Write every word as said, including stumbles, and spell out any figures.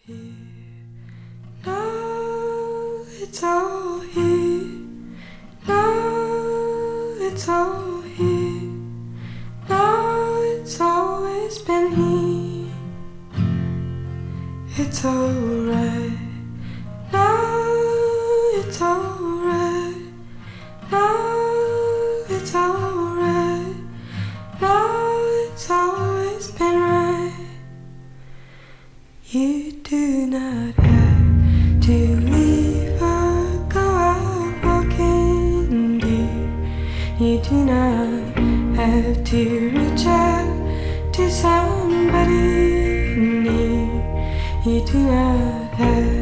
Now it's all here. Now it's all here. Now it's always been here. It's alright. Now it's alright. Now it's alright. Now it's always been right. You do not have to leave or go out walking, dear. You do not have to reach out to somebody near. You do not have